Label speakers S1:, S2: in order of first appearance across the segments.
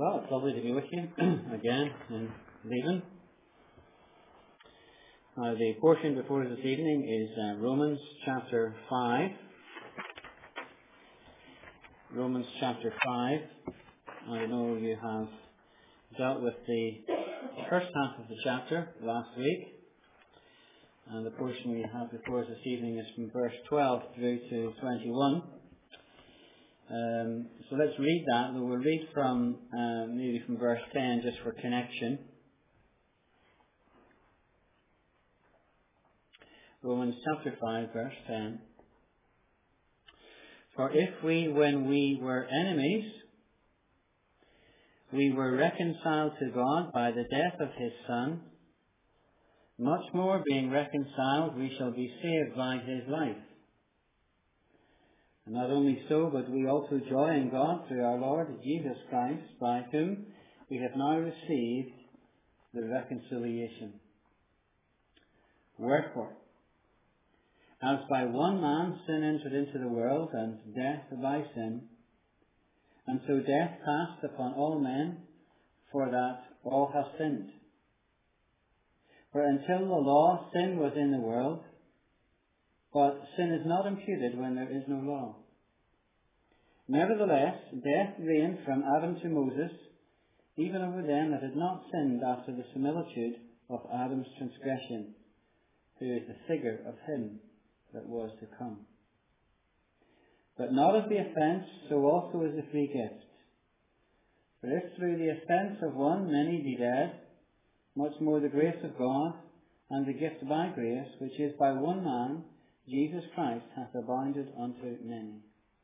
S1: Well, it's lovely to be with you again in Leaving. The portion before us this evening is Romans chapter 5. Romans chapter 5. I know you have dealt with the first half of the chapter last week. And the portion we have before us this evening is from verse 12 through to 21. So let's read that. We'll read from maybe from verse 10 just for connection. Romans chapter 5 verse 10. For if we, when we were enemies, we were reconciled to God by the death of his Son, much more being reconciled we shall be saved by his life. And not only so, but we also joy in God through our Lord Jesus Christ, by whom we have now received the reconciliation. Wherefore, as by one man sin entered into the world, and death by sin, and so death passed upon all men, for that all have sinned. For until the law, sin was in the world, but sin is not imputed when there is no law. Nevertheless, death reigned from Adam to Moses, even over them that had not sinned after the similitude of Adam's transgression, who is the figure of him that was to come. But not of the offence, so also is the free gift. For if through the offence of one many be dead, much more the grace of God, and the gift by grace, which is by one man, Jesus Christ, hath abounded unto many.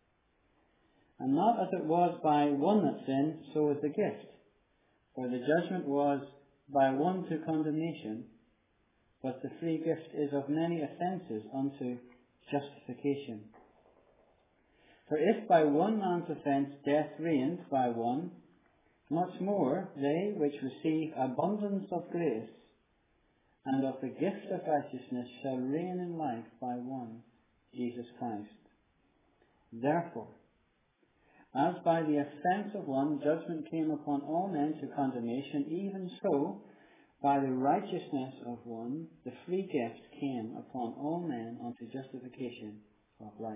S1: And not as it was by one that sinned, so is the gift. For the judgment was by one to condemnation, but the free gift is of many offences unto justification. For if by one man's offence death reigned by one, much more they which receive abundance of grace and of the gift of righteousness shall reign in life by one, Jesus Christ. Therefore, as by the offence of one judgment came upon all men to condemnation, even so by the righteousness of one the free gift came upon all men unto justification of life.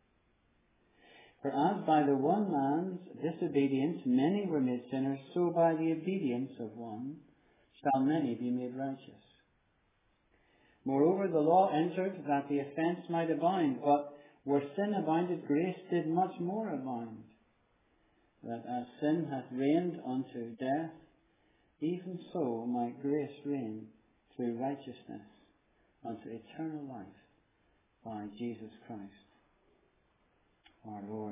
S1: For as by the one man's disobedience many were made sinners, so by the obedience of one shall many be made righteous. Moreover, the law entered that the offence might abound, but where sin abounded, grace did much more abound. That as sin hath reigned unto death, even so might grace reign through righteousness unto eternal life by Jesus Christ our Lord.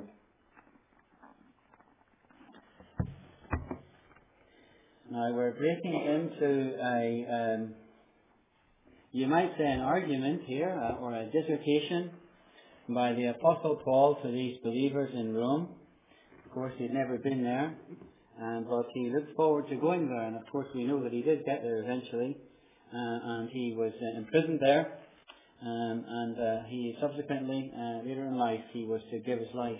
S1: Now we're breaking into you might say an argument here, or a dissertation by the Apostle Paul to these believers in Rome. Of course, he'd never been there, but he looked forward to going there, and of course we know that he did get there eventually, and he was imprisoned there, and he subsequently, later in life, he was to give his life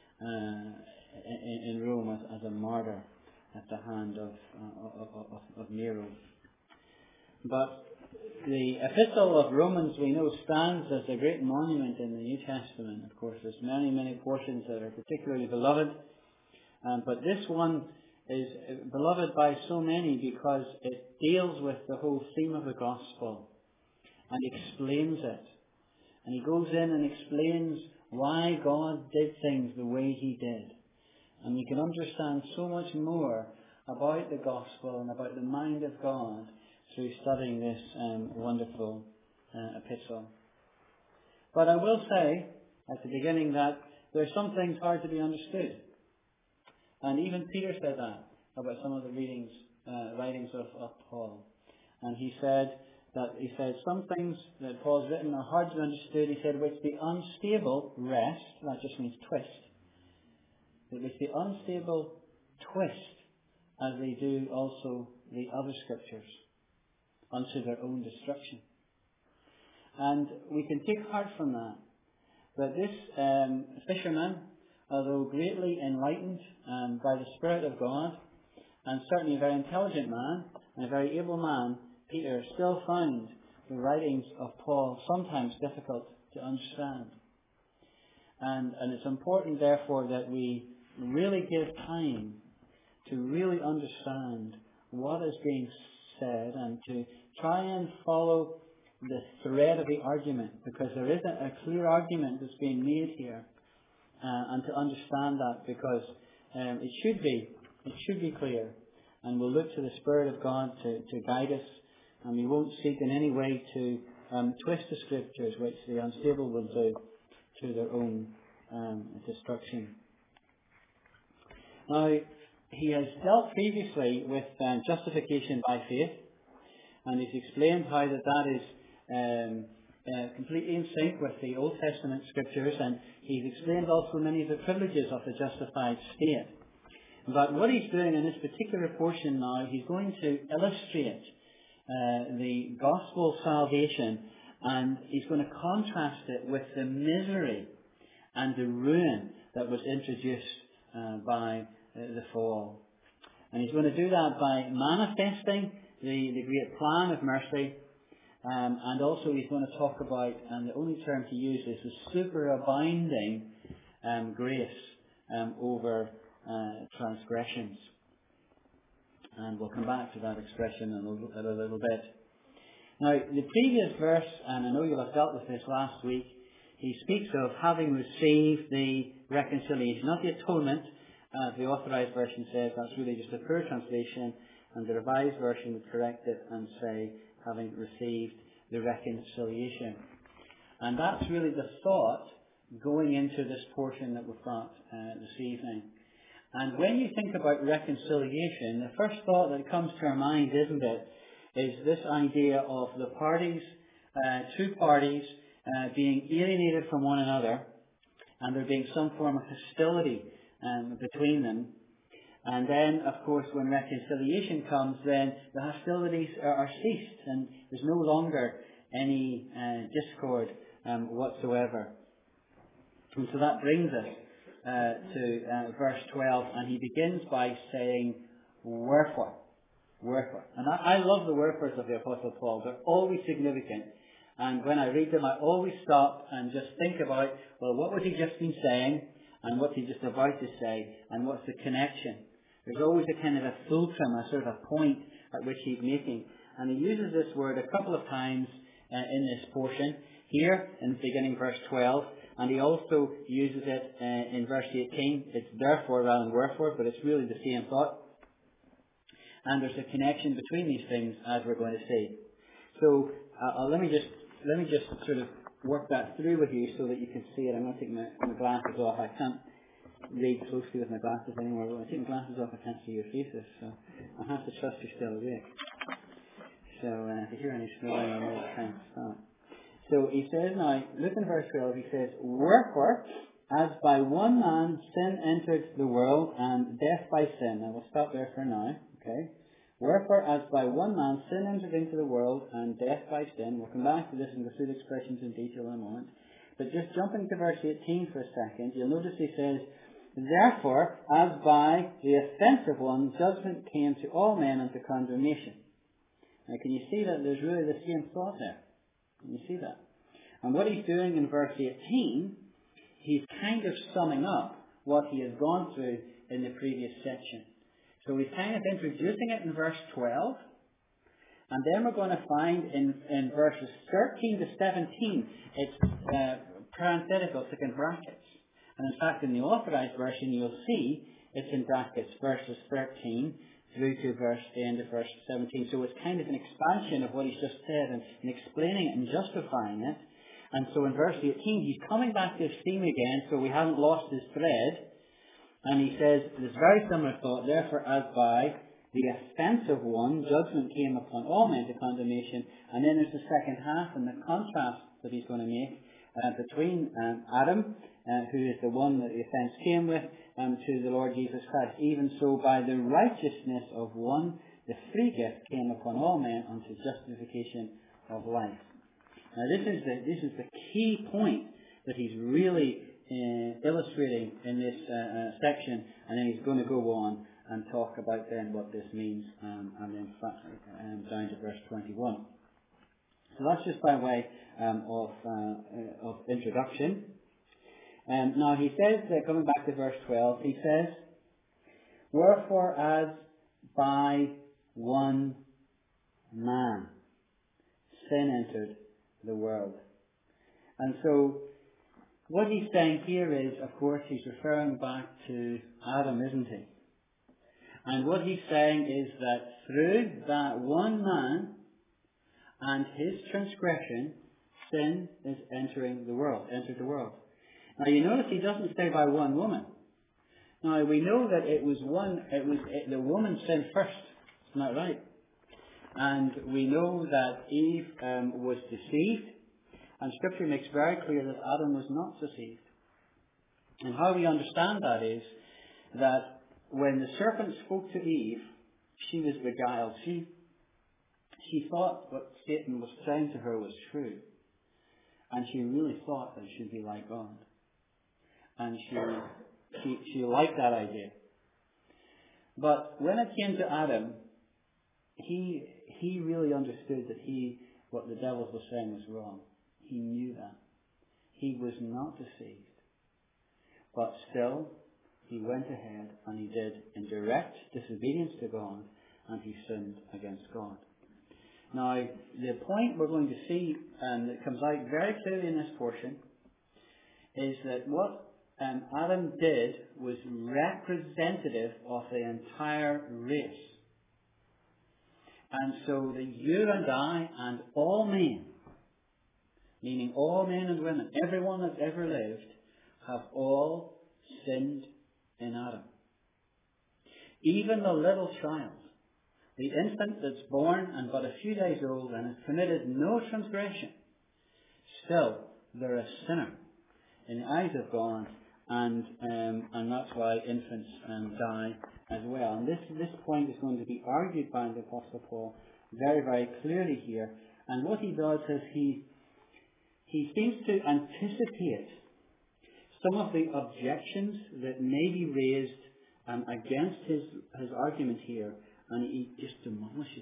S1: in Rome as a martyr at the hand of Nero. But the epistle of Romans, we know, stands as a great monument in the New Testament. Of course, there's many, many portions that are particularly beloved, but this one is beloved by so many because it deals with the whole theme of the gospel and explains it. And he goes in and explains why God did things the way he did. And you can understand so much more about the gospel and about the mind of God through studying this wonderful epistle. But I will say at the beginning that there are some things hard to be understood. And even Peter said that about some of the writings of Paul. And he said some things that Paul's written are hard to be understood. He said, which the unstable wrest, that just means twist, which the unstable twist as they do also the other scriptures unto their own destruction. And we can take heart from that. But this fisherman, although greatly enlightened by the Spirit of God, and certainly a very intelligent man and a very able man, Peter still found the writings of Paul sometimes difficult to understand. And it's important, therefore, that we really give time to really understand what is being said and to try and follow the thread of the argument, because there is a clear argument that's being made here, and to understand that, because it should be clear, and we'll look to the Spirit of God to guide us, and we won't seek in any way to twist the Scriptures, which the unstable will do, to their own destruction. Now, he has dealt previously with justification by faith, and he's explained how that is completely in sync with the Old Testament Scriptures, and he's explained also many of the privileges of the justified state. But what he's doing in this particular portion now, he's going to illustrate the gospel salvation, and he's going to contrast it with the misery and the ruin that was introduced by the fall. And he's going to do that by manifesting the great plan of mercy, and also he's going to talk about, and the only term to use is the superabounding grace over transgressions. And we'll come back to that expression in a little bit. Now, the previous verse, and I know you'll have dealt with this last week, he speaks of having received the reconciliation, not the atonement, as the Authorized Version says. That's really just a poor translation, and the Revised Version would correct it and say, having received the reconciliation. And that's really the thought going into this portion that we've got this evening. And when you think about reconciliation, the first thought that comes to our mind, isn't it, is this idea of the parties, two parties, being alienated from one another, and there being some form of hostility between them. And then, of course, when reconciliation comes, then the hostilities are ceased, and there's no longer any discord whatsoever. And so that brings us to verse 12, and he begins by saying, wherefore. Wherefore. And I love the wherefores of the Apostle Paul. They're always significant. And when I read them, I always stop and just think about, well, what was he just been saying, and what's he just about to say, and what's the connection? There's always a kind of a fulcrum, a sort of a point at which he's making. And he uses this word a couple of times in this portion. Here, in the beginning, verse 12, and he also uses it in verse 18. It's therefore rather than wherefore, but it's really the same thought. And there's a connection between these things, as we're going to see. So let me just sort of work that through with you so that you can see it. I'm going to take my glasses off. I can't read closely with my glasses anymore. When I take my glasses off, I can't see your faces. So I have to trust you're still awake. So if you hear any snoring, I know it's time to stop. So he says now, look in verse 12, he says, wherefore, as by one man sin entered the world, and death by sin. Now we'll stop there for now. Okay. Wherefore, as by one man sin entered into the world, and death by sin. We'll come back to this and go through the expressions in detail in a moment. But just jumping to verse 18 for a second, you'll notice he says, therefore, as by the offensive one, judgment came to all men unto condemnation. Now, can you see that there's really the same thought there? Can you see that? And what he's doing in verse 18, he's kind of summing up what he has gone through in the previous section. So he's kind of introducing it in verse 12, and then we're going to find in verses 13 to 17, it's parenthetical, it's like in brackets. And in fact, in the Authorized Version, you'll see it's in brackets, verses 13 through to the end of verse 17. So it's kind of an expansion of what he's just said and explaining it and justifying it. And so in verse 18, he's coming back to his theme again, so we haven't lost his thread. And he says, this very similar thought, therefore, as by the offensive one, judgment came upon all men to condemnation. And then there's the second half and the contrast that he's going to make between Adam, who is the one that the offence came with, to the Lord Jesus Christ. Even so, by the righteousness of one, the free gift came upon all men unto justification of life. Now, this is the key point that he's really illustrating in this section, and then he's going to go on and talk about then what this means, and then down to verse 21. So that's just by way of introduction. Now he says, coming back to verse 12, he says, "Wherefore as by one man sin entered the world." And so what he's saying here is, of course, he's referring back to Adam, isn't he? And what he's saying is that through that one man and his transgression, sin is entered the world. Now you notice he doesn't say by one woman. Now we know that the woman sinned first. Isn't that right? And we know that Eve was deceived, and Scripture makes very clear that Adam was not deceived. And how we understand that is that when the serpent spoke to Eve, she was beguiled. She thought what Satan was saying to her was true. And she really thought that she'd be like God. And she liked that idea. But when it came to Adam, he really understood that what the devil was saying was wrong. He knew that. He was not deceived. But still, he went ahead and he did in direct disobedience to God, and he sinned against God. Now, the point we're going to see, and it comes out very clearly in this portion, is that what Adam did was representative of the entire race. And so that you and I and all men, meaning all men and women, everyone that's ever lived, have all sinned in Adam. Even the little child, the infant that's born and but a few days old and has committed no transgression, still they're a sinner in the eyes of God, and that's why infants die as well. And this point is going to be argued by the Apostle Paul very, very clearly here. And what he does is he seems to anticipate some of the objections that may be raised against his argument here, and he just demolishes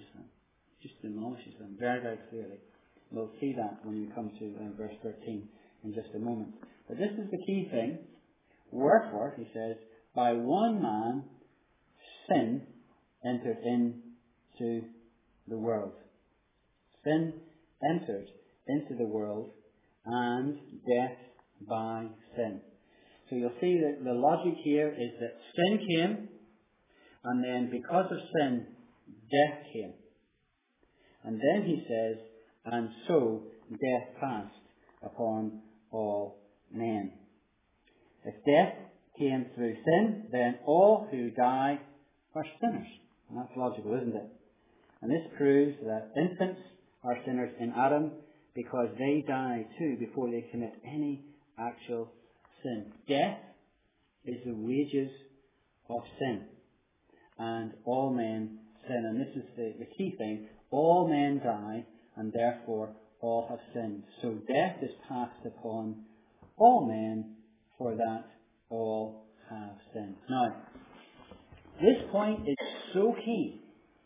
S1: them very, very clearly. We'll see that when we come to verse 13 in just a moment. But this is the key thing. Wherefore, he says, by one man sin entered into the world. Sin entered into the world, and death by sin. So you'll see that the logic here is that sin came, and then because of sin, death came. And then he says, and so death passed upon all men. If death came through sin, then all who die are sinners. And that's logical, isn't it? And this proves that infants are sinners in Adam because they die too before they commit any actual sin. Death is the wages of sin. And all men sin. And this is the key thing. All men die, and therefore all have sinned. So death is passed upon all men, for that all have sinned. Now, this point is so key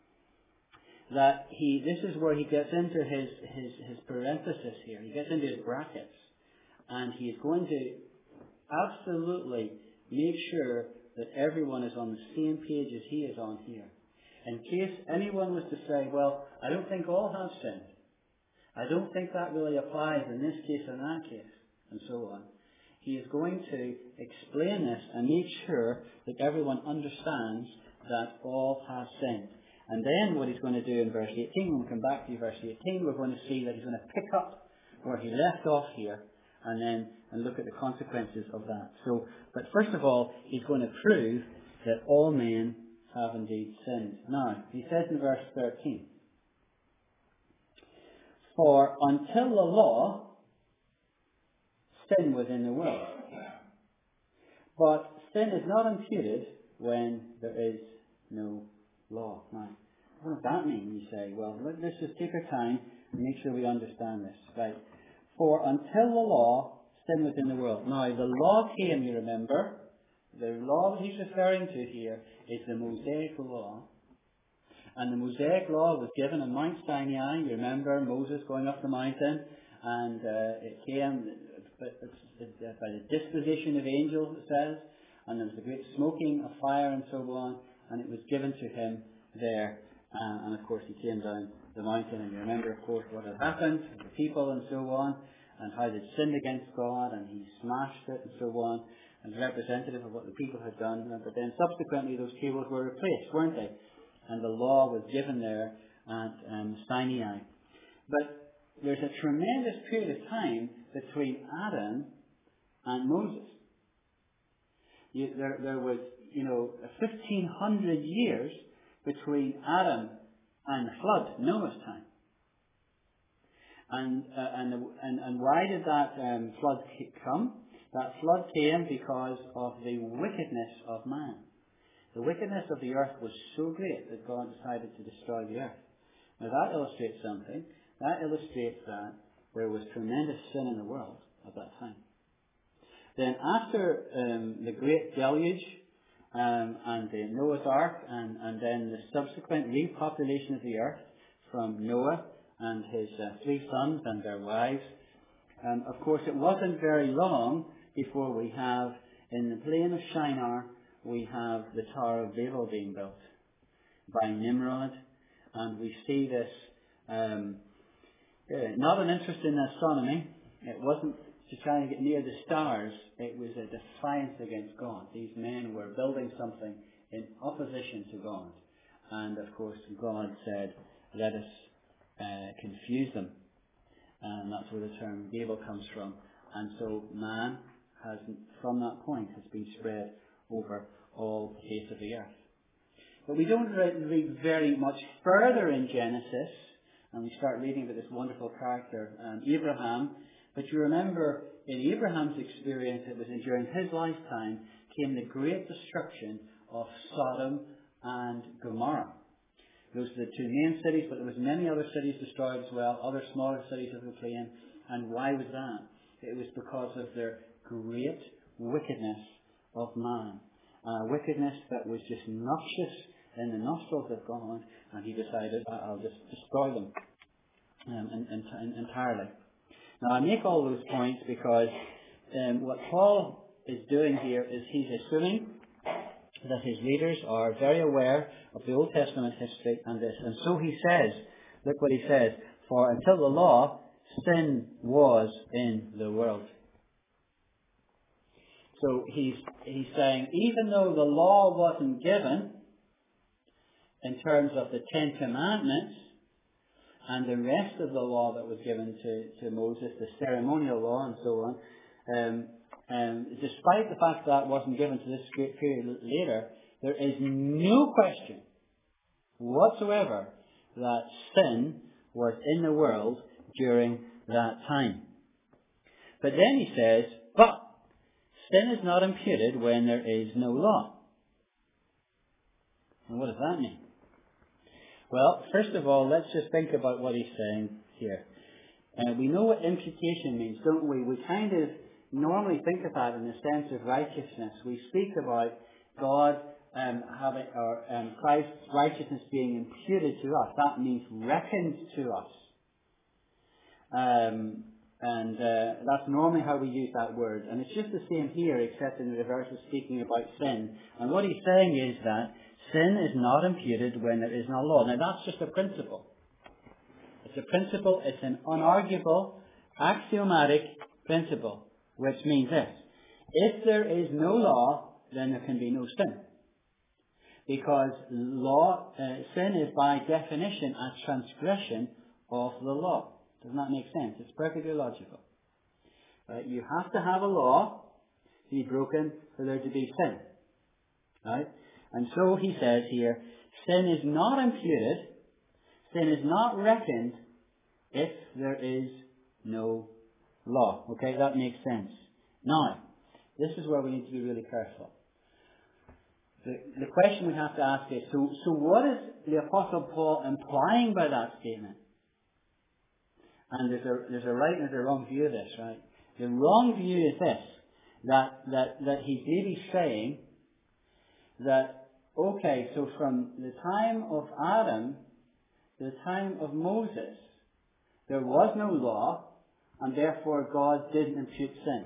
S1: that this is where he gets into his parenthesis here. He gets into his brackets. And he is going to absolutely make sure that everyone is on the same page as he is on here. In case anyone was to say, well, I don't think all have sinned. I don't think that really applies in this case and that case, and so on. He is going to explain this and make sure that everyone understands that all have sinned. And then what he's going to do in verse 18, when we come back to verse 18, we're going to see that he's going to pick up where he left off here and look at the consequences of that. So, but first of all, he's going to prove that all men have indeed sinned. Now, he says in verse 13, for until the law, sin was in the world. But sin is not imputed when there is no law. Now, what does that mean? You say, well, let's just take our time and make sure we understand this. Right? For until the law, sin was in the world. Now, the law came, you remember, the law that he's referring to here is the Mosaic law. And the Mosaic law was given on Mount Sinai. You remember Moses going up the mountain, and it came by the disposition of angels, it says, and there was a great smoking of fire and so on, and it was given to him there. And of course he came down the mountain, and you remember, of course, what had happened to the people and so on, and how they'd sinned against God, and he smashed it and so on, as representative of what the people had done. But then subsequently those tables were replaced, weren't they? And the law was given there at Sinai. But there's a tremendous period of time between Adam and Moses. There was, 1,500 years between Adam and the flood, Noah's time. And why did that flood come? That flood came because of the wickedness of man. The wickedness of the earth was so great that God decided to destroy the earth. Now that illustrates something. That illustrates that there was tremendous sin in the world at that time. Then after the great deluge and the Noah's Ark and then the subsequent repopulation of the earth from Noah and his 3 sons and their wives, of course it wasn't very long before we have in the plain of Shinar we have the Tower of Babel being built by Nimrod, and we see this not an interest in astronomy. It wasn't to try and get near the stars. It was a defiance against God. These men were building something in opposition to God, and of course God said, let us confuse them, and that's where the term Babel comes from. And so man has, from that point, has been spread over all the face of the earth. But we don't read very much further in Genesis, and we start reading about this wonderful character, Abraham. But you remember, in Abraham's experience, it was during his lifetime, came the great destruction of Sodom and Gomorrah. Those are the 2 main cities, but there was many other cities destroyed as well, other smaller cities of the plain. And why was that? It was because of their great wickedness of man. Wickedness that was just noxious in the nostrils of God, and he decided, I'll just destroy them entirely. Now I make all those points because what Paul is doing here is he's assuming that his readers are very aware of the Old Testament history and this. And so he says, look what he says, for until the law, sin was in the world. So he's saying, even though the law wasn't given in terms of the 10 Commandments and the rest of the law that was given to Moses, the ceremonial law and so on, despite the fact that wasn't given to this great period later, there is no question whatsoever that sin was in the world during that time. But then he says, but sin is not imputed when there is no law. And what does that mean? Well, first of all, let's just think about what he's saying here. We know what imputation means, don't we? We kind of normally think of that in the sense of righteousness. We speak about God Christ's righteousness being imputed to us. That means reckoned to us. And that's normally how we use that word. And it's just the same here, except in the reverse of speaking about sin. And what he's saying is that sin is not imputed when there is no law. Now that's just a principle. It's a principle, it's an unarguable, axiomatic principle, which means this. If there is no law, then there can be no sin. Because sin is by definition a transgression of the law. Doesn't that make sense? It's perfectly logical. Right? You have to have a law to be broken for there to be sin. Right? And so he says here, sin is not imputed, sin is not reckoned if there is no law. Okay, that makes sense. Now, this is where we need to be really careful. The question we have to ask is, so what is the Apostle Paul implying by that statement? And there's a right and there's a wrong view of this, right? The wrong view is this, that he's really saying that, okay, so from the time of Adam to the time of Moses, there was no law, and therefore God didn't impute sin.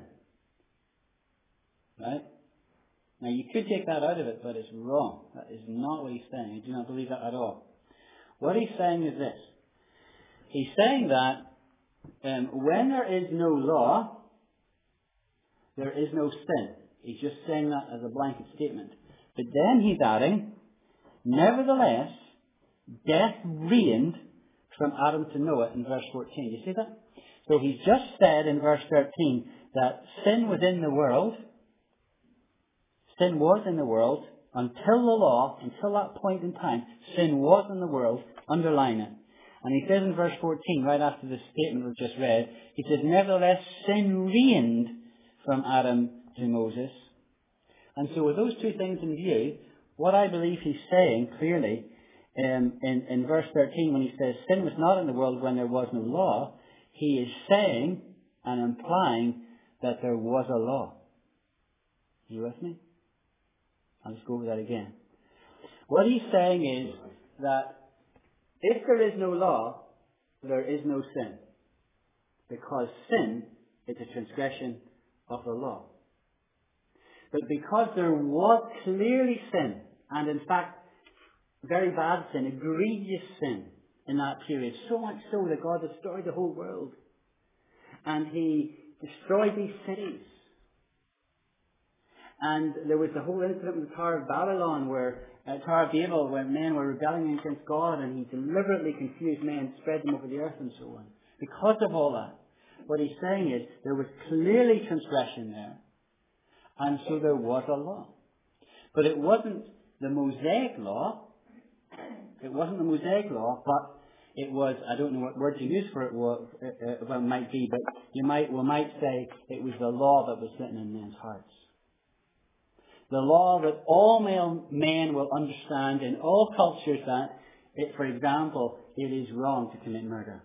S1: Right? Now you could take that out of it, but it's wrong. That is not what he's saying. I do not believe that at all. What he's saying is this. He's saying that when there is no law, there is no sin. He's just saying that as a blanket statement. But then he's adding, nevertheless, death reigned from Adam to Noah in verse 14. You see that? So he's just said in verse 13 that sin was in the world. Sin was in the world until the law, until that point in time, sin was in the world. Underline it. And he says in verse 14, right after the statement we've just read, he says, nevertheless, sin reigned from Adam to Moses. And so with those two things in view, what I believe he's saying clearly in verse 13 when he says sin was not in the world when there was no law, he is saying and implying that there was a law. Are you with me? I'll just go over that again. What he's saying is that if there is no law, there is no sin. Because sin is a transgression of the law. But because there was clearly sin, and in fact, very bad sin, egregious sin in that period, so much so that God destroyed the whole world. And he destroyed these cities. And there was the whole incident with the Tower of Babylon, Tower of Babel, where men were rebelling against God, and he deliberately confused men, spread them over the earth and so on. Because of all that, what he's saying is there was clearly transgression there. And so there was a law. But it wasn't the Mosaic law. It wasn't the Mosaic law, but it was, I don't know what word to use for it, well, it might be, but we might say it was the law that was written in men's hearts. The law that all men will understand in all cultures that, for example, it is wrong to commit murder.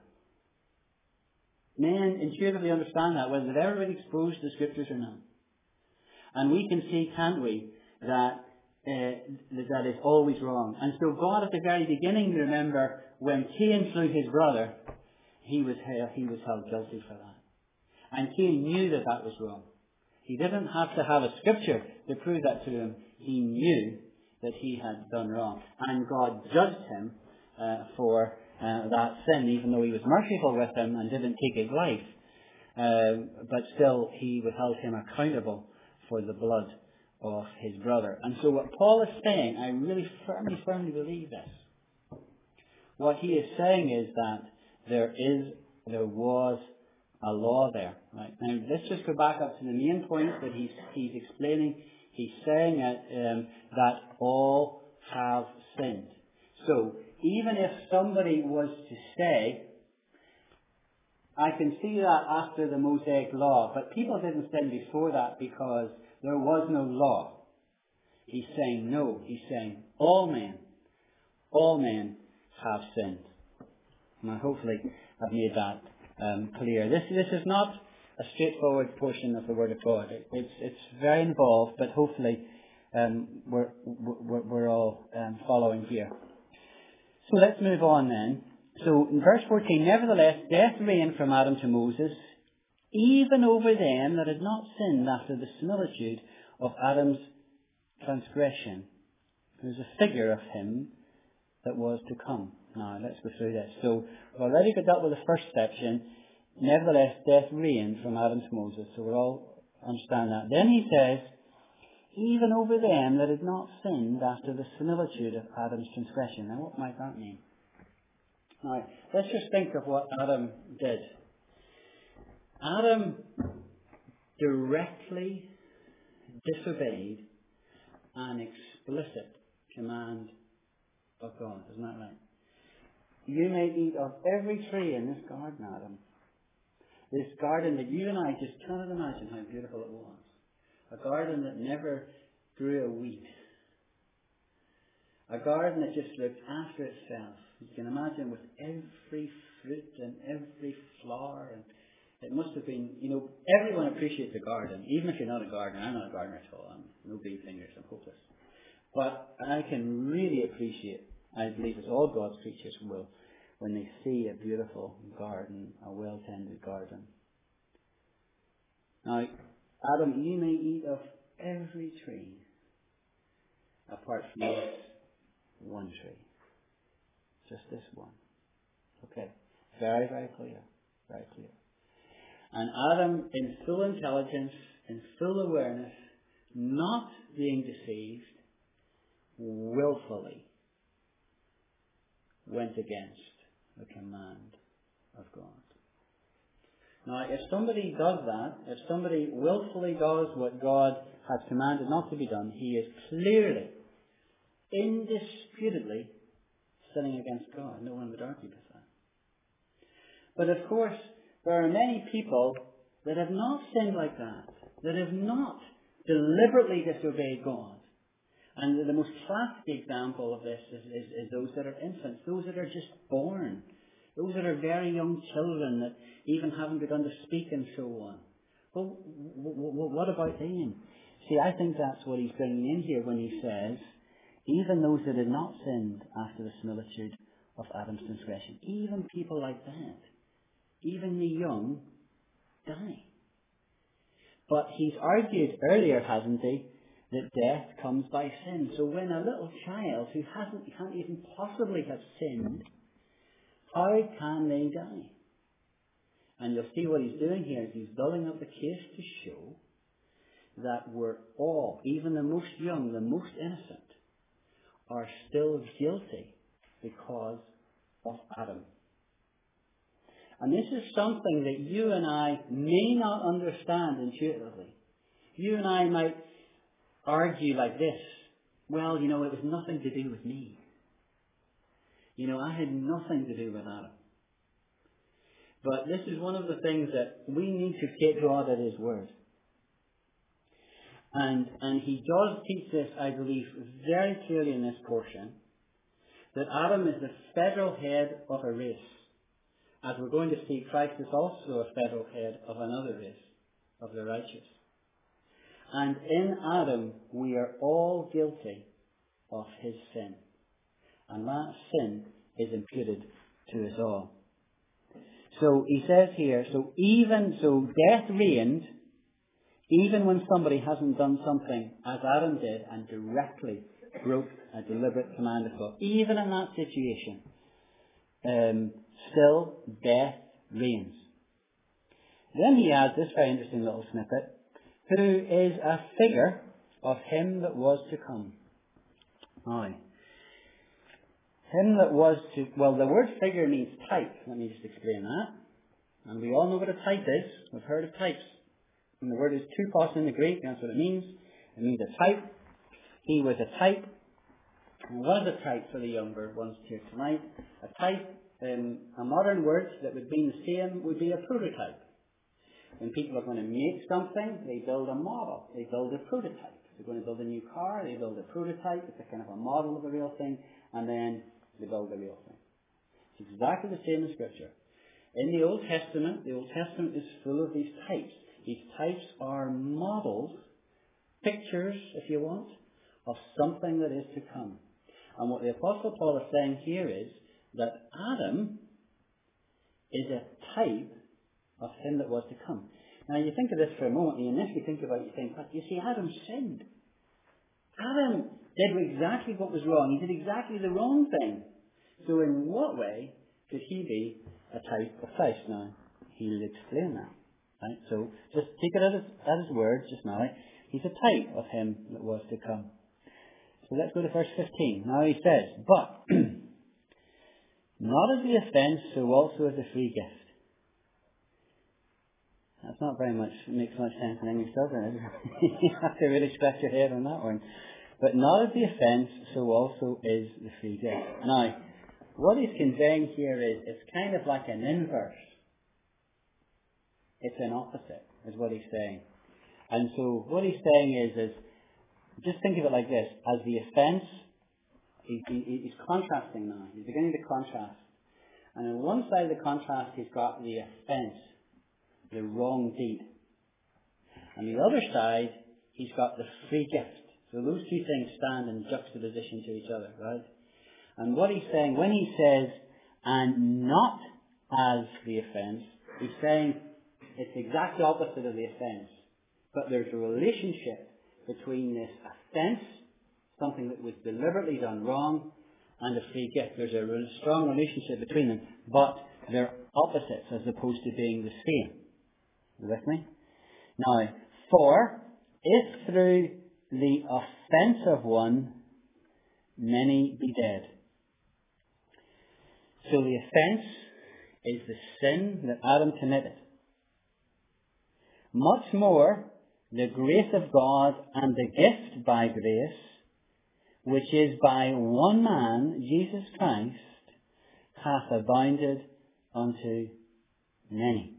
S1: Men intuitively understand that, whether they've ever been exposed to the Scriptures or not. And we can see, can't we, that that is always wrong. And so God at the very beginning, remember, when Cain slew his brother, he was held guilty for that. And Cain knew that that was wrong. He didn't have to have a scripture to prove that to him. He knew that he had done wrong. And God judged him for that sin, even though he was merciful with him and didn't take his life. But still, he held him accountable for the blood of his brother. And so what Paul is saying, I really firmly believe this. What he is saying is that there was a law there. Right? Now let's just go back up to the main point that he's explaining. He's saying that all have sinned. So even if somebody was to say, I can see that after the Mosaic law, but people didn't sin before that because there was no law. He's saying no. He's saying all men have sinned. And I hopefully I've made that clear. This is not a straightforward portion of the Word of God. It's very involved, but hopefully we're all following here. So let's move on then. So in verse 14, nevertheless, death reigned from Adam to Moses, even over them that had not sinned after the similitude of Adam's transgression. There's a figure of him that was to come. Now, let's go through this. So, we've already got dealt with the first section. Nevertheless, death reigned from Adam to Moses. So we all understand that. Then he says, even over them that had not sinned after the similitude of Adam's transgression. Now, what might that mean? Now, let's just think of what Adam did. Adam directly disobeyed an explicit command of God. Isn't that right? You may eat of every tree in this garden, Adam. This garden that you and I just cannot imagine how beautiful it was. A garden that never grew a weed. A garden that just looked after itself. You can imagine with every fruit and every flower. And it must have been, everyone appreciates a garden. Even if you're not a gardener. I'm not a gardener at all. I'm no big fingers. I'm hopeless. But I can really appreciate, I believe as all God's creatures will, when they see a beautiful garden, a well-tended garden. Now, Adam, you may eat of every tree apart from this one tree. Just this one. Okay. Very, very clear. Very clear. And Adam, in full intelligence, in full awareness, not being deceived, willfully went against the command of God. Now, if somebody does that, if somebody willfully does what God has commanded not to be done, he is clearly, indisputably sinning against God. No one would argue with that. But of course, there are many people that have not sinned like that have not deliberately disobeyed God. And the most classic example of this is those that are infants, those that are just born, those that are very young children that even haven't begun to speak and so on. Well, what about them? See, I think that's what he's bringing in here when he says, even those that had not sinned after the similitude of Adam's transgression, even people like that, even the young, die. But he's argued earlier, hasn't he, that death comes by sin. So when a little child who can't even possibly have sinned, how can they die? And you'll see what he's doing here is he's building up the case to show that we're all, even the most young, the most innocent, are still guilty because of Adam. And this is something that you and I may not understand intuitively. You and I might argue like this. Well, it was nothing to do with me. I had nothing to do with Adam. But this is one of the things that we need to take God at his word. And he does teach this, I believe, very clearly in this portion, that Adam is the federal head of a race. As we're going to see, Christ is also a federal head of another race, of the righteous. And in Adam, we are all guilty of his sin. And that sin is imputed to us all. So he says here, so death reigned, even when somebody hasn't done something as Adam did and directly broke a deliberate command of God. Even in that situation, still death reigns. Then he adds this very interesting little snippet, who is a figure of him that was to come. Now, him that was to, well, the word figure means type. Let me just explain that. And we all know what a type is. We've heard of types. And the word is typos in the Greek. That's what it means. It means a type. He was a type. And what is a type for the younger ones here tonight? A type, a modern word that would mean the same would be a prototype. When people are going to make something, they build a model. They build a prototype. If they're going to build a new car, they build a prototype. It's a kind of a model of the real thing. And then they build the real thing. It's exactly the same in Scripture. In the Old Testament is full of these types. These types are models, pictures, if you want, of something that is to come. And what the Apostle Paul is saying here is that Adam is a type of him that was to come. Now you think of this for a moment, and you initially think about it, you think, but you see, Adam sinned. Adam did exactly what was wrong. He did exactly the wrong thing. So in what way could he be a type of Christ? Now, he'll explain that. Right? So just take it at his word just now. He's a type of him that was to come. So let's go to verse 15. Now he says, but not as the offence, so also as the free gift. That's not very much, makes much sense in English, does it? You have to really scratch your head on that one. But not as the offence, so also is the free gift. Now, what he's conveying here is, it's kind of like an inverse. It's an opposite, is what he's saying. And so what he's saying is just think of it like this. As the offence, he's contrasting now. He's beginning to contrast. And on one side of the contrast, he's got the offence, the wrong deed. On the other side, he's got the free gift. So those two things stand in juxtaposition to each other, right? And what he's saying, when he says, and not as the offence, he's saying it's the exact opposite of the offence. But there's a relationship between this offence, something that was deliberately done wrong, and a free gift. There's a strong relationship between them, but they're opposites as opposed to being the same. You with me? Now, for if through the offence of one many be dead. So the offence is the sin that Adam committed. Much more the grace of God and the gift by grace, which is by one man, Jesus Christ, hath abounded unto many.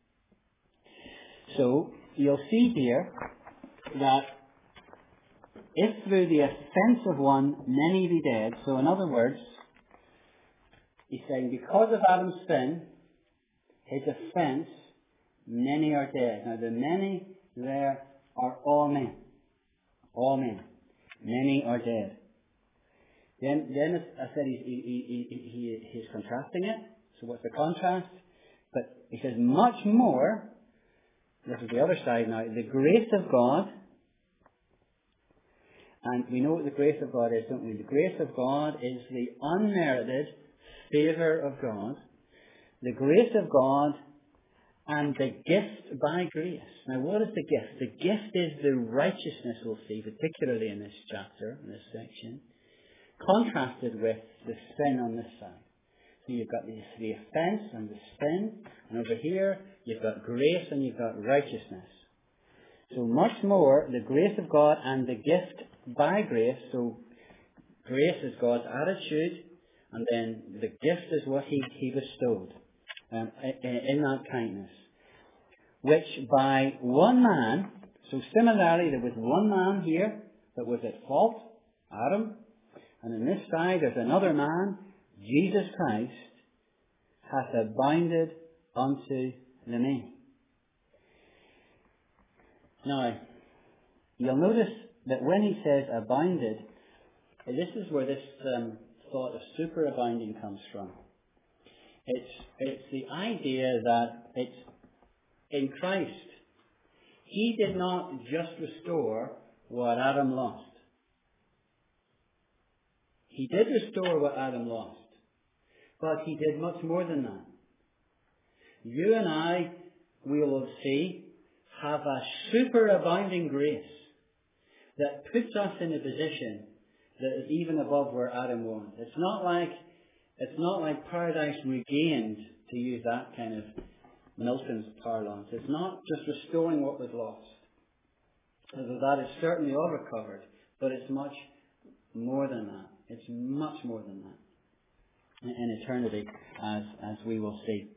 S1: So, you'll see here that if through the offence of one many be dead, so in other words, he's saying because of Adam's sin, his offence, many are dead. Now the many there are all men. All men. Many are dead. Then I said he's contrasting it. So what's the contrast? But he says much more, this is the other side now, the grace of God. And we know what the grace of God is, don't we? The grace of God is the unmerited favour of God. The grace of God and the gift by grace. Now what is the gift? The gift is the righteousness we'll see, particularly in this chapter, in this section, contrasted with the sin on this side. So you've got the offence and the sin, and over here you've got grace and you've got righteousness. So much more the grace of God and the gift by grace. So grace is God's attitude, and then the gift is what He bestowed in that kindness. Which by one man, so similarly there was one man here that was at fault, Adam, and on this side there's another man, Jesus Christ, hath abounded unto the many. Now, you'll notice that when he says abounded, this is where this thought of superabounding comes from. It's the idea that it's in Christ. He did not just restore what Adam lost. He did restore what Adam lost. But he did much more than that. You and I, we will see, have a superabounding grace that puts us in a position that is even above where Adam was. It's not like paradise regained, to use that kind of Milton's parlance. It's not just restoring what was lost. Although that is certainly all recovered, but it's much more than that. It's much more than that in eternity, as we will see.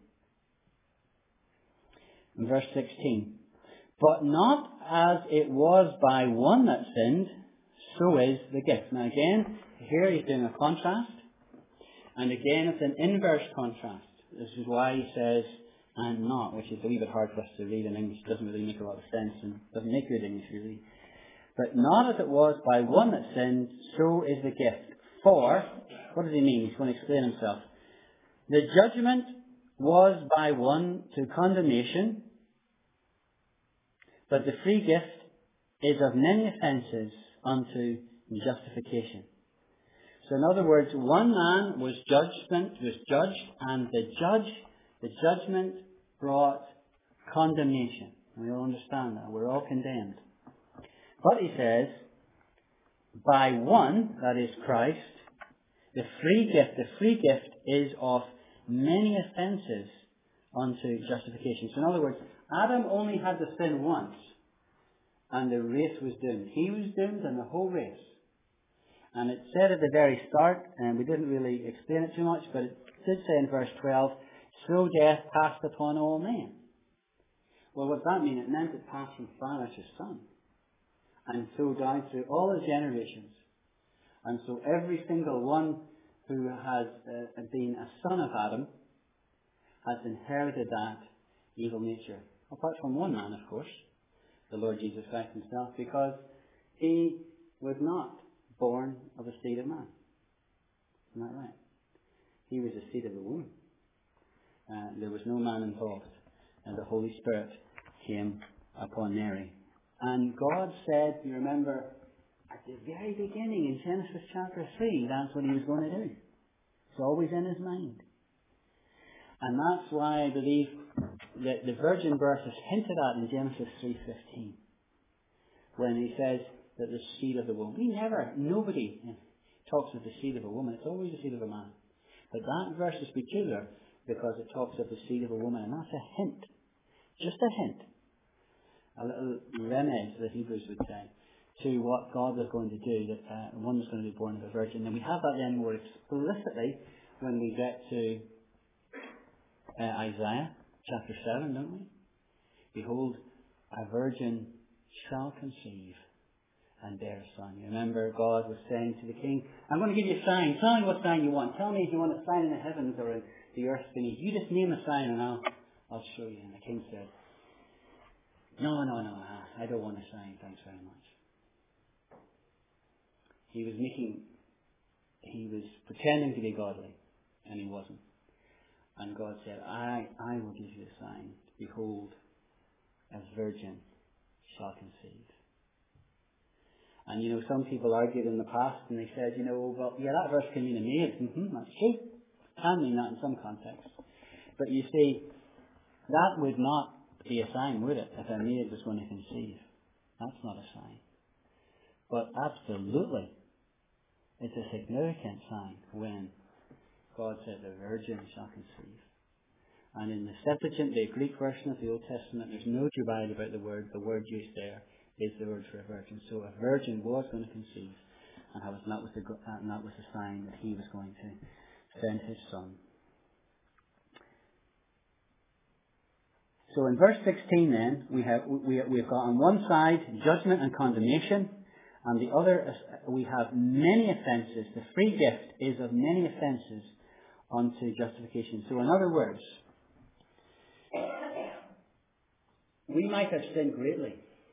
S1: In verse 16, but not as it was by one that sinned, so is the gift. Now again, here he's doing a contrast, and again it's an inverse contrast. This is why he says, and not, which is a wee bit hard for us to read in English. It doesn't really make a lot of sense, and doesn't make good English really. But not as it was by one that sinned, so is the gift. For, what does he mean? He's going to explain himself. The judgment was by one to condemnation, but the free gift is of many offences unto justification. So in other words, one man was judged, and the judgment brought condemnation. We all understand that. We're all condemned. But he says, by one, that is Christ, the free gift is of many offences unto justification. So in other words, Adam only had to sin once, and the race was doomed. He was doomed, and the whole race. And it said at the very start, and we didn't really explain it too much, but it did say in verse 12, so death passed upon all men. Well, what does that mean? It meant it passed from father to son, and so down through all the generations. And so every single one who has been a son of Adam has inherited that evil nature. Apart from one man, of course, the Lord Jesus Christ himself, because he was not born of the seed of man. Isn't that right? He was the seed of the woman. There was no man involved. And the Holy Spirit came upon Mary. And God said, you remember, at the very beginning in Genesis chapter 3, that's what he was going to do. It's always in his mind. And that's why I believe that the virgin birth is hinted at in Genesis 3:15. When he says that the seed of the woman. Nobody talks of the seed of a woman. It's always the seed of a man. But that verse is peculiar because it talks of the seed of a woman. And that's a hint. Just a hint. A little remez, the Hebrews would say, to what God was going to do, that one was going to be born of a virgin. And we have that then more explicitly when we get to Isaiah chapter 7, don't we? Behold, a virgin shall conceive and bear a son. You remember God was saying to the king, I'm going to give you a sign. Tell me what sign you want. Tell me if you want a sign in the heavens or in the earth beneath. You just name a sign and I'll show you. And the king said, No, I don't want a sign. Thanks very much. He was pretending to be godly, and he wasn't. And God said, I will give you a sign. Behold, a virgin shall conceive. And some people argued in the past, and they said, that verse can mean a maid. That's true. Can mean that in some contexts. But you see, that would not be a sign, would it, if a maid was going to conceive? That's not a sign. But absolutely, it's a significant sign when God said the virgin shall conceive. And in the Septuagint, the Greek version of the Old Testament, there's no debate about the word. The word used there is the word for a virgin. So a virgin was going to conceive, and that was the sign that he was going to send his son. So in verse 16 then, we've got on one side judgment and condemnation, and the other we have many offences. The free gift is of many offences unto justification. So in other words, we might have sinned greatly,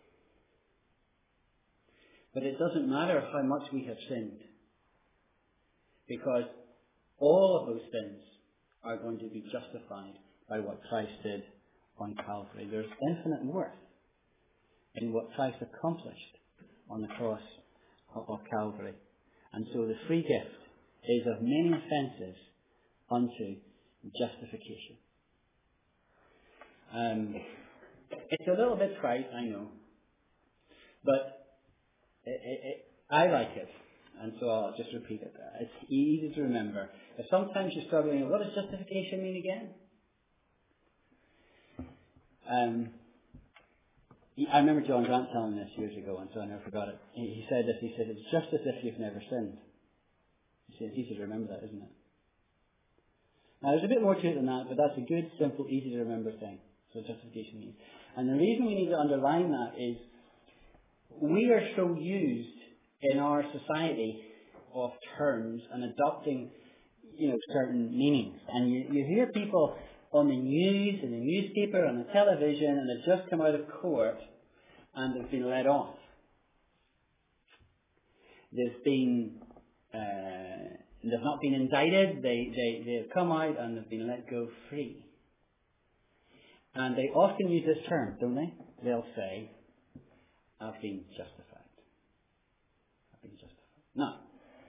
S1: but it doesn't matter how much we have sinned, because all of those sins are going to be justified by what Christ did on Calvary. There's infinite worth in what Christ accomplished on the cross of Calvary. And so the free gift is of many offences unto justification. It's a little bit trite, I know, but I like it, and so I'll just repeat it. It's easy to remember. If sometimes you're struggling, what does justification mean again? I remember John Grant telling this years ago, and so I never forgot it. He said this. He said, it's just as if you've never sinned. You see, it's easy to remember that, isn't it? Now, there's a bit more to it than that, but that's a good, simple, easy to remember thing. So justification means. And the reason we need to underline that is we are so used in our society of terms and adopting, certain meanings. And you hear people on the news, in the newspaper, on the television, and they've just come out of court and they've been let off. They've not been indicted, they've come out and they've been let go free. And they often use this term, don't they? They'll say, I've been justified. I've been justified. Now,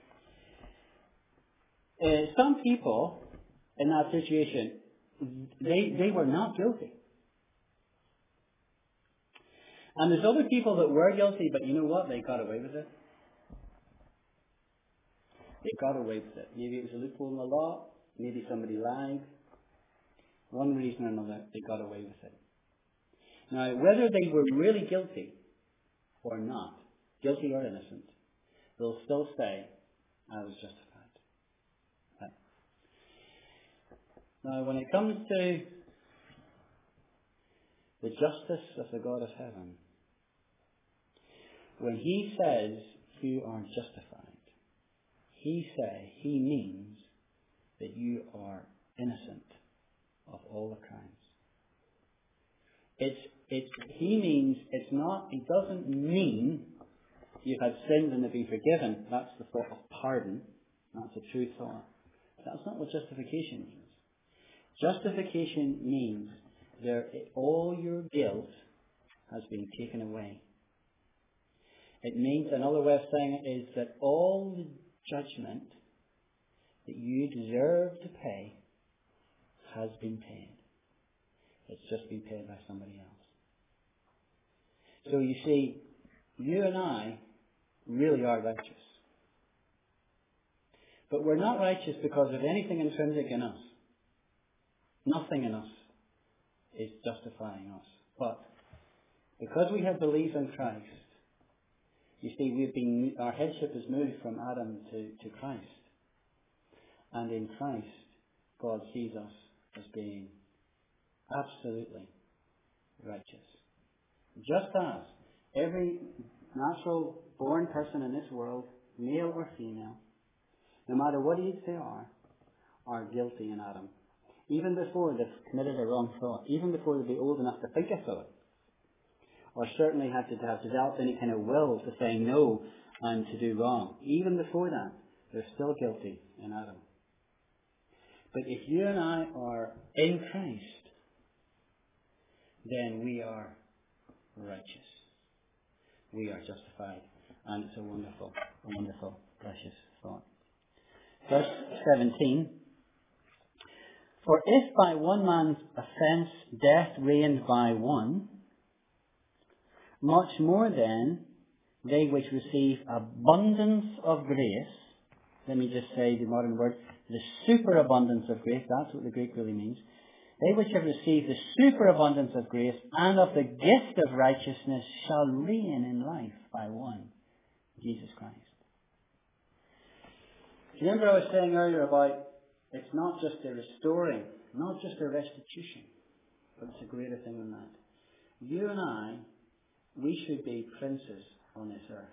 S1: some people in that situation, they were not guilty. And there's other people that were guilty, but you know what? They got away with it. They got away with it. Maybe it was a loophole in the law. Maybe somebody lied. One reason or another, they got away with it. Now, whether they were really guilty or not, guilty or innocent, they'll still say, I was justified. Right. Now, when it comes to the justice of the God of heaven, when he says you are justified, he means that you are innocent of all the crimes. He doesn't mean you've had sinned and they've been forgiven. That's the thought of pardon. That's a true thought. That's not what justification means. Justification means all your guilt has been taken away. It means, another way of saying it is that all the judgment that you deserve to pay has been paid. It's just been paid by somebody else. So you see, you and I really are righteous. But we're not righteous because of anything intrinsic in us. Nothing in us is justifying us. But because we have believed in Christ, you see, our headship has moved from Adam to Christ. And in Christ, God sees us as being absolutely righteous. Just as every natural born person in this world, male or female, no matter what age they are guilty in Adam. Even before they've committed a wrong thought, even before they'll be old enough to think a thought, or certainly have developed any kind of will to say no and to do wrong. Even before that, they're still guilty in Adam. But if you and I are in Christ, then we are righteous. We are justified. And it's a wonderful, precious thought. Verse 17. For if by one man's offence death reigned by one, much more then they which receive abundance of grace, let me just say the modern word, the superabundance of grace, that's what the Greek really means. They which have received the superabundance of grace and of the gift of righteousness shall reign in life by one, Jesus Christ. Do you remember I was saying earlier about it's not just a restoring, not just a restitution, but it's a greater thing than that. You and I, we should be princes on this earth.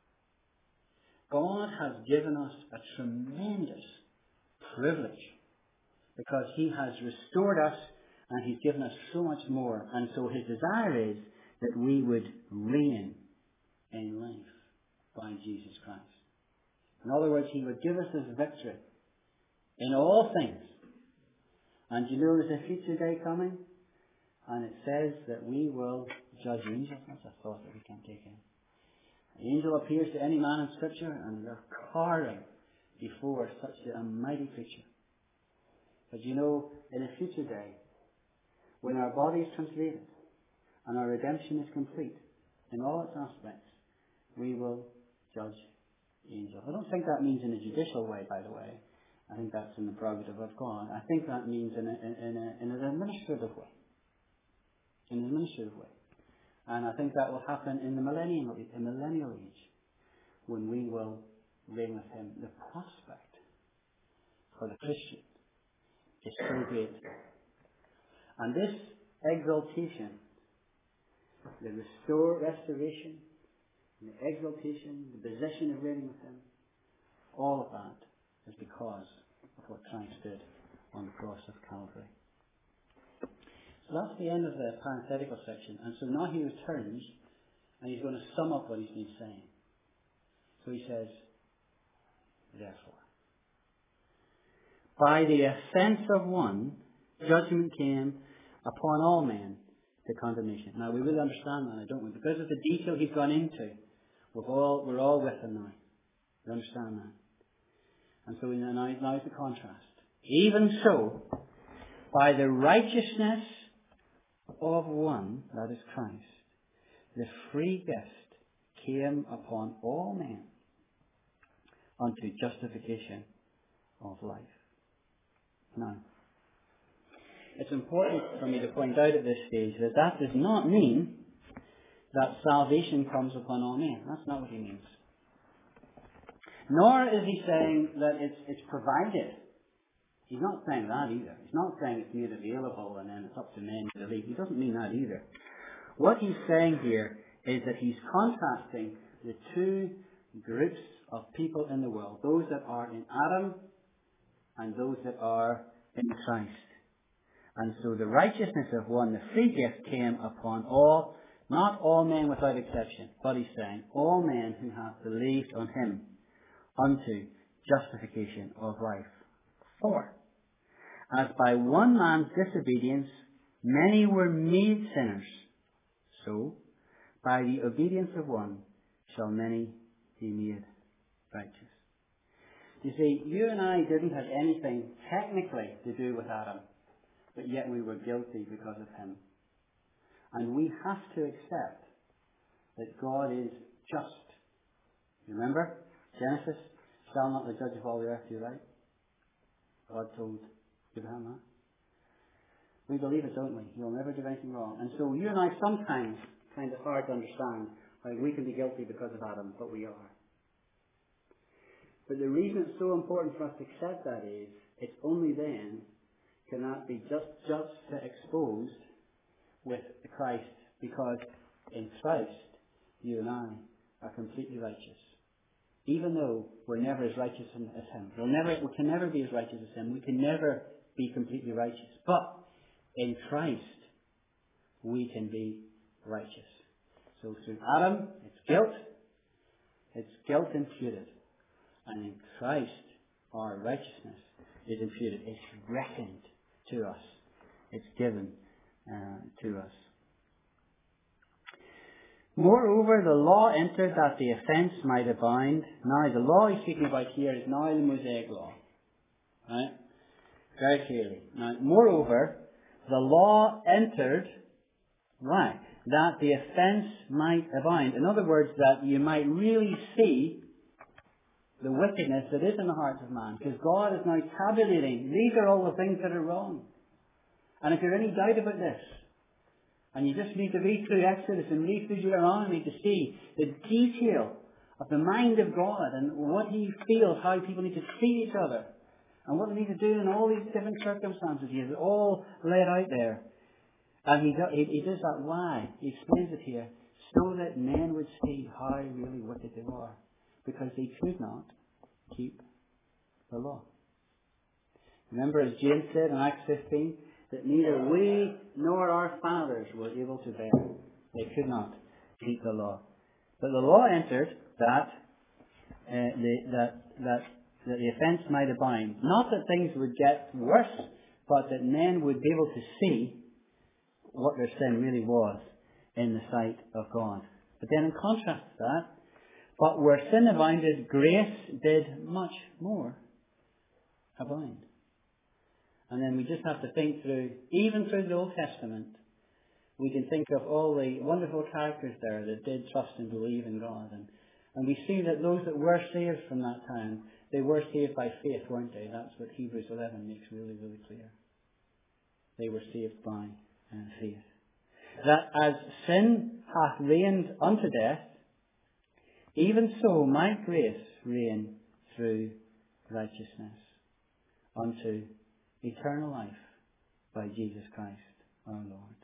S1: God has given us a tremendous privilege because He has restored us and He's given us so much more. And so His desire is that we would reign in life by Jesus Christ. In other words, He would give us His victory in all things. And you know there's a future day coming, and it says that we will judge angels. That's a thought that we can't take in. An angel appears to any man in Scripture, and they're cowering before such a mighty creature. But you know, in a future day, when our body is translated and our redemption is complete in all its aspects, we will judge angels. I don't think that means in a judicial way, by the way. I think that's in the prerogative of God. I think that means in an administrative way. In an administrative way. And I think that will happen in the millennial age, when we will reign with Him. The prospect for the Christian is so great. And this exaltation, the restoration, the exaltation, the possession of reigning with Him, all of that is because of what Christ did on the cross of Calvary. So that's the end of the parenthetical section. And so now he returns and he's going to sum up what he's been saying. So he says, therefore, by the offence of one, judgment came upon all men to condemnation. Now we really understand that, don't we? Because of the detail he's gone into, we're all with him now. We understand that. And so now is the contrast. Even so, by the righteousness of one, that is Christ, the free gift came upon all men unto justification of life. Now, it's important for me to point out at this stage that that does not mean that salvation comes upon all men. That's not what he means. Nor is he saying that it's provided. He's not saying that either. He's not saying it's made available and then it's up to men to believe. He doesn't mean that either. What he's saying here is that he's contrasting the two groups of people in the world, those that are in Adam and those that are in Christ. And so the righteousness of one, the free gift, came upon all Not all men without exception, but he's saying, all men who have believed on him unto justification of life. For, as by one man's disobedience many were made sinners, so by the obedience of one shall many be made righteous. You see, you and I didn't have anything technically to do with Adam, but yet we were guilty because of him. And we have to accept that God is just. Remember? Genesis, shall not the judge of all the earth do right? God told Abraham that. We believe it, don't we? He'll never do anything wrong. And so you and I sometimes find it hard to understand how we can be guilty because of Adam, but we are. But the reason it's so important for us to accept that is, it's only then can that be just exposed with Christ, because in Christ you and I are completely righteous. Even though we're never as righteous as him. We can never be as righteous as him. We can never be completely righteous. But in Christ we can be righteous. So through Adam it's guilt. It's guilt imputed. And in Christ our righteousness is imputed. It's reckoned to us. It's given to us. Moreover, the law entered that the offence might abound. Now, the law he's speaking about here is now the Mosaic law. Right? Very clearly. Now, moreover, the law entered, right, that the offence might abound. In other words, that you might really see the wickedness that is in the hearts of man. Because God is now tabulating. These are all the things that are wrong. And if you're any doubt about this, and you just need to read through Exodus and read through Deuteronomy to see the detail of the mind of God and what he feels, how people need to treat each other, and what they need to do in all these different circumstances. He has it all laid out there. And he does that. Why? He explains it here. So that men would see how really wicked they are. Because they could not keep the law. Remember, as James said in Acts 15, that neither we nor our fathers were able to bear. They could not keep the law. But the law entered that the offence might abound. Not that things would get worse, but that men would be able to see what their sin really was in the sight of God. But then in contrast to that, but where sin abounded, grace did much more abound. And then we just have to think through, even through the Old Testament, we can think of all the wonderful characters there that did trust and believe in God. And we see that those that were saved from that time, they were saved by faith, weren't they? That's what Hebrews 11 makes really, really clear. They were saved by faith. That as sin hath reigned unto death, even so might grace reign through righteousness unto eternal life by Jesus Christ our Lord.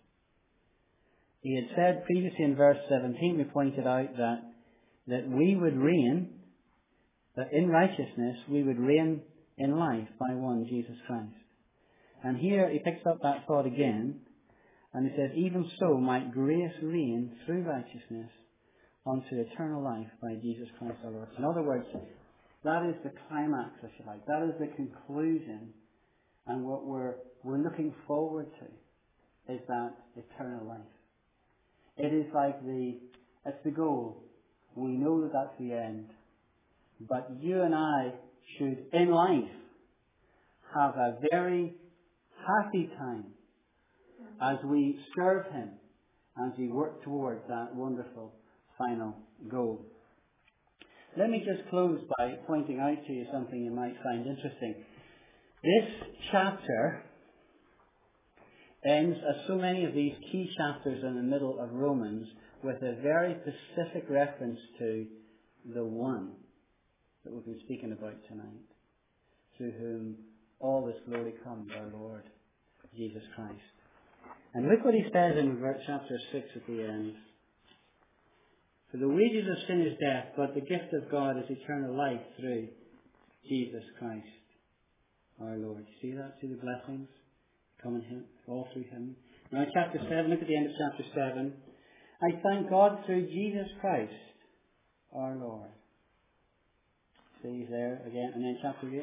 S1: He had said previously in verse 17, we pointed out that we would reign, that in righteousness we would reign in life by one, Jesus Christ. And here he picks up that thought again, and he says, even so might grace reign through righteousness unto eternal life by Jesus Christ our Lord. In other words, that is the climax, if you like. That is the conclusion. And what we're looking forward to is that eternal life. It is like it's the goal. We know that that's the end. But you and I should, in life, have a very happy time as we serve him, as we work towards that wonderful final goal. Let me just close by pointing out to you something you might find interesting. This chapter ends, as so many of these key chapters in the middle of Romans, with a very specific reference to the one that we've been speaking about tonight, through whom all this glory comes, our Lord Jesus Christ. And look what he says in chapter 6 at the end. For the wages of sin is death, but the gift of God is eternal life through Jesus Christ our Lord. You see that? See the blessings coming all through him. Now chapter 7, look at the end of chapter 7. I thank God through Jesus Christ, our Lord. See there again, and then chapter 8.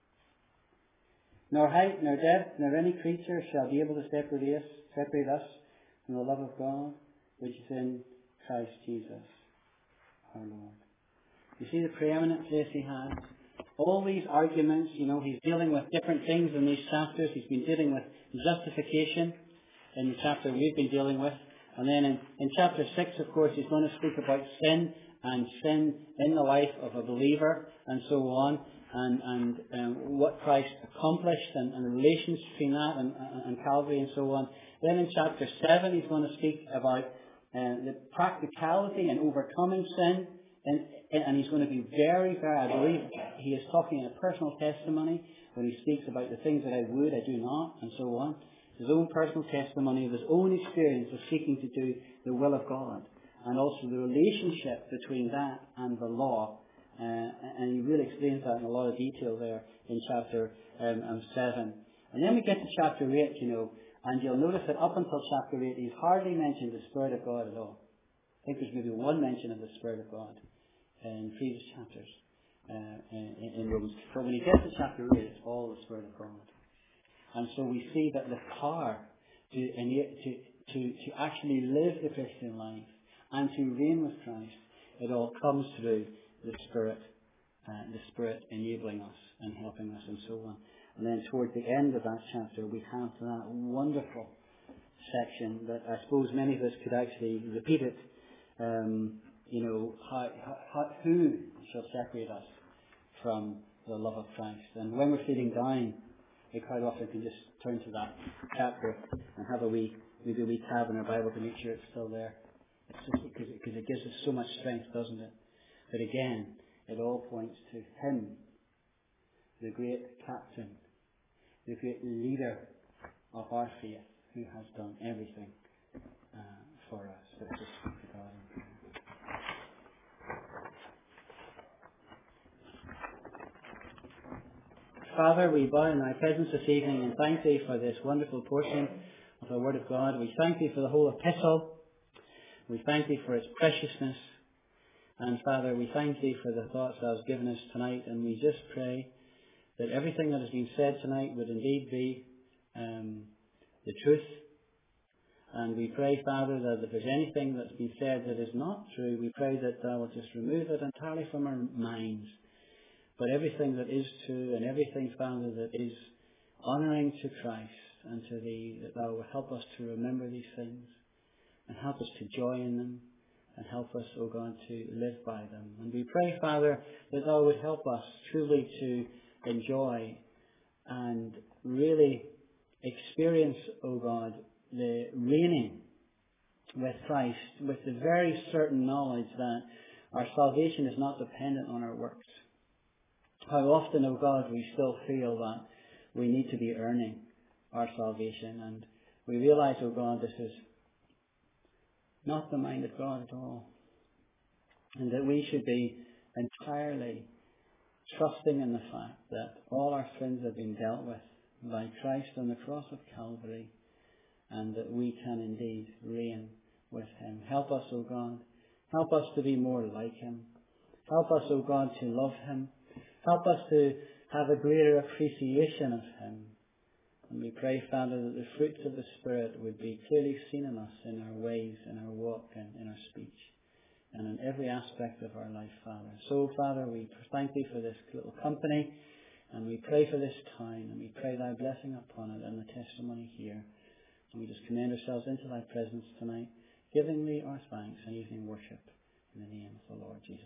S1: Nor height, nor depth, nor any creature shall be able to separate us from the love of God, which is in Christ Jesus, our Lord. You see the preeminent place he has? All these arguments, he's dealing with different things in these chapters. He's been dealing with justification in the chapter we've been dealing with. And then in chapter 6, of course, he's going to speak about sin and sin in the life of a believer and so on, and what Christ accomplished and the relations between that and Calvary and so on. Then in chapter 7, he's going to speak about the practicality and overcoming sin, and he's going to be very, very, I believe he is talking in a personal testimony when he speaks about the things that I would, I do not, and so on. His own personal testimony of his own experience of seeking to do the will of God, and also the relationship between that and the law. And he really explains that in a lot of detail there in chapter 7. And then we get to chapter 8, and you'll notice that up until chapter 8, he's hardly mentioned the Spirit of God at all. I think there's maybe one mention of the Spirit of God in previous chapters in Romans. But when you get to chapter 8, it's all the Spirit of God. And so we see that the power to actually live the Christian life and to reign with Christ, it all comes through the Spirit enabling us and helping us and so on. And then towards the end of that chapter, we have that wonderful section that I suppose many of us could actually repeat it. Who shall separate us from the love of Christ? And when we're feeling down, we quite often can just turn to that chapter and have a wee tab in our Bible to make sure it's still there. It's just because it gives us so much strength, doesn't it? But again, it all points to Him, the great captain, the great leader of our faith, who has done everything for us. Let's just speak to God in prayer. Father, we bow in thy presence this evening and thank thee for this wonderful portion of the Word of God. We thank thee for the whole epistle. We thank thee for its preciousness. And Father, we thank thee for the thoughts thou hast given us tonight, and we just pray that everything that has been said tonight would indeed be the truth. And we pray, Father, that if there's anything that's been said that is not true, we pray that thou will just remove it entirely from our minds. But everything that is true and everything, Father, that is honouring to Christ and to thee, that thou will help us to remember these things and help us to joy in them and help us, O God, to live by them. And we pray, Father, that thou would help us truly to enjoy and really experience, O God, the reigning with Christ with the very certain knowledge that our salvation is not dependent on our works. How often, O God, we still feel that we need to be earning our salvation, and we realize, O God, this is not the mind of God at all, and that we should be entirely trusting in the fact that all our sins have been dealt with by Christ on the cross of Calvary, and that we can indeed reign with Him. Help us, O God. Help us to be more like Him. Help us, O God, to love Him. Help us to have a greater appreciation of Him. And we pray, Father, that the fruits of the Spirit would be clearly seen in us, in our ways, in our walk, and in our speech, and in every aspect of our life, Father. So, Father, we thank Thee for this little company, and we pray for this time, and we pray Thy blessing upon it and the testimony here. And we just commend ourselves into Thy presence tonight, giving Thee our thanks and using worship in the name of the Lord Jesus.